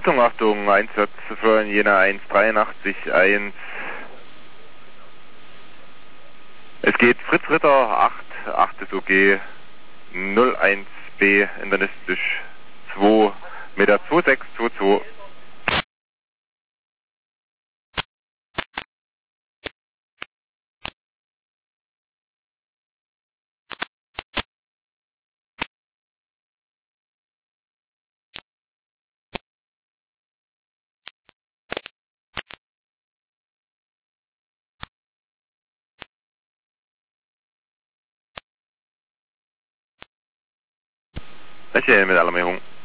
Achtung, Einsatz für Jena 183-1. Es geht Fritz Ritter 8 ist OG, 01B, internistisch 2 Meter 2622. Welche mit Alarmierung?